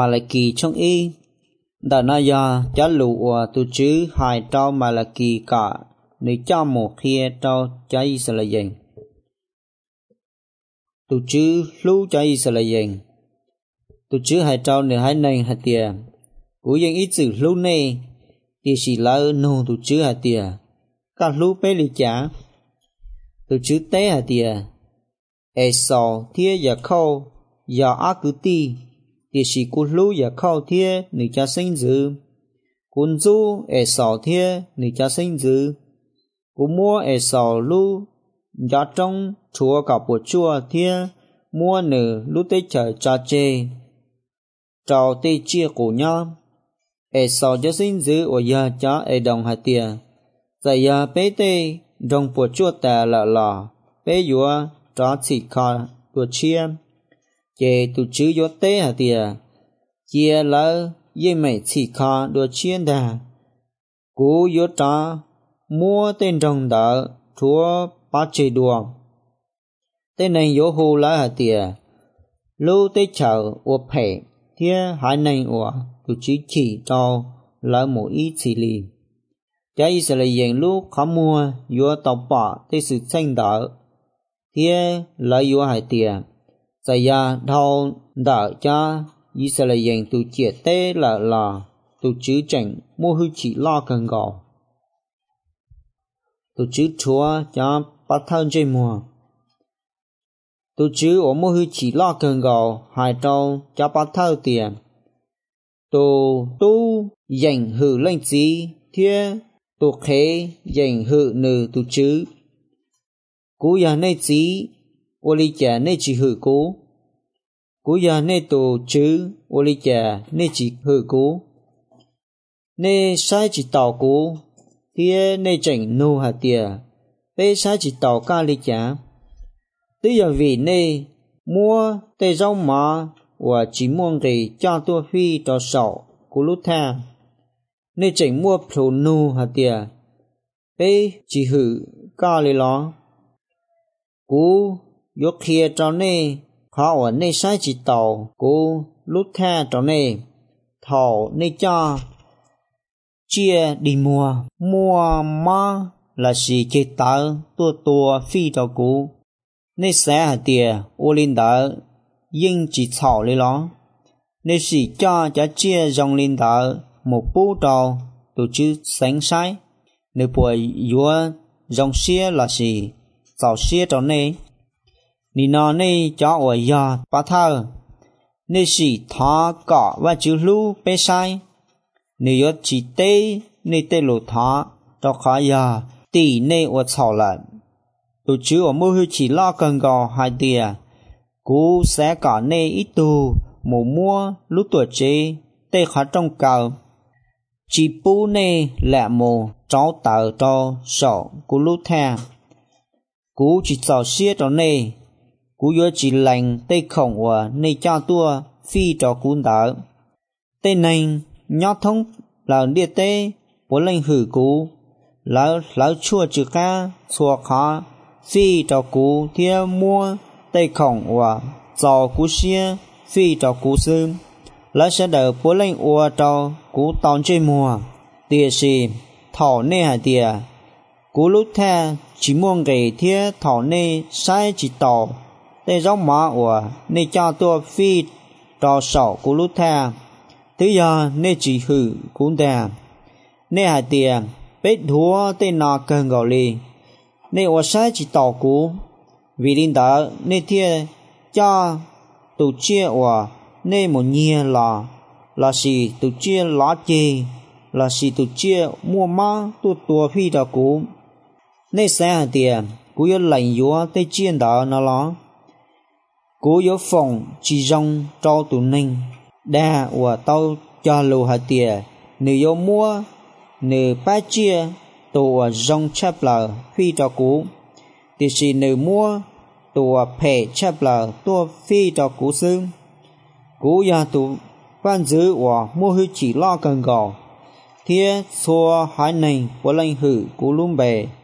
mà lại kỳ trong y đã na ya chả lụ tu chứ hai trao mà là kỳ cả nếu cha một khi trao cháy sẽ là gì tu chứ lú cháy sẽ là gì tu chứ hai trao nếu hai nền hai tiền cú dân ít chữ lú này thì chỉ là nô tu chứ hai tiền các lú bé lý trả tu chứ té hai tiền e sò thia giờ khâu giờ ác cứ ti thì chỉ cú lú giờ khâu thia nếu cha sinh dữ cún du e sò thia nếu cha sinh dữ cú mua e sò lú giá trong chúa cả bộ chua thia mua nửa lú tê chờ cha chê trào tê chia cổ nhau e sò cho sinh dữ ở giờ cha e đồng hạt tiền tại giờ bé tê đồng bộ chua tè lọ bé vua trả chỉ cả bộ chia chê tu chữ vua tê hạt tiền chia lỡ dây mày chỉ cả bộ chia đà cú vua trả mua tên trong đỡ chúa bát chế đùa tên này vua hồ lại hạt tiền lưu tê chờ ở phê thia hai này ở tu chữ chỉ cho lỡ một ít chỉ lì trái sẽ là dạng lúc khó mua vua tàu bọ tê sự tranh đỡ thia lỡ vua hai tiền tại gia thâu đỡ cha ý sẽ là dạng tu triệt tê là tu chữ chỉnh mua hư chỉ lo cần gò tu chữ chúa cho bắt thân trên mùa tu chữ ở mua hư chỉ lo cần gò hai trâu cho bắt thân tiền tu dành hư lên gì thia tu khế dành hư nữ tu chữ cú ya nê gì ô li chả nê chỉ hư cú ya nê tu chữ ô li chả nê chỉ hư cú nê sai chỉ tàu cú thia nê chỉnh nô hạt tiền bê sai chỉ tàu ca li chả tức là vì nê mua tê rau mà và chỉ muốn cái cha tua phi cho sầu cú lút tha nê chỉnh mua pro nô hạt tiền bê chỉ hử ca li lo cú yết kia cho nê khó ở nê sai chỉ tàu cú lút tha cho nê thầu nê cha chia đi mua mà là gì chế tạo tua phi cho cú nê sẽ hạt tiền ô linh đỡ nhưng chỉ thảo lấy nó nê chỉ cho chia dòng linh đỡ một bút đầu tổ chức sáng sai nếu buổi vua dòng xe là gì giàu xe cho nê nì nó nê cho ở nhà bắt thơ nê chỉ thả cỏ và chữ lú bê sai nếu chỉ tê nê tê lộ thả cho khá ya tỷ nê ở thảo lại tổ chức ở mô hư chỉ lo cần gò hai tiền cú sẽ cả nê ít tù mù mua lúc tuổi chế tê khá trong cầu chỉ bú nê lẹ mù cháu tờ cho sổ cú lúc thang cú chỉ tàu xe cho nê cú yếu chỉ lành tê khổng của nê cha tua phi cho cú đỡ tê nành nhó thông là địa tê bố lệnh hử cú lão chua chữ ca chua khó phi cho cú thia mua tê khổng của giò cú xe phi cho cú sư lão sẽ đỡ bố lệnh ua cho cú tòn trên mùa tìa xì thỏ nê hải tìa cú lúc tha chỉ muốn gầy thia thỏ nê sai chỉ tỏ tê rau má của nê cha tua phi cho sổ cú lúc tha thứ giờ nê chỉ hử cú đà nê hải tìa bết thua tê nà cần gạo lì nê ua sai chỉ tỏ cú vì linh đỡ nê thia cha tụ chia ua nê một nhia là xì tụ chia lá chê là xì tụ chia mua má tua phi cho cú nê xe hạt tiền cú yếu lạnh yếu tê chiên đỡ nó lo cú yếu phòng chỉ rong cho tụ ninh đa ua tao cho lù hạt tiền nếu yếu mua nếu ba chia tụ rong chép lờ phi cho cú thì xì nếu mua tụ phê chép lờ tua phi cho cú xương cú ya tụ ban giữ ua mua hư chỉ lo cần gò thia xua hai nành của lệnh hử cú lùm bề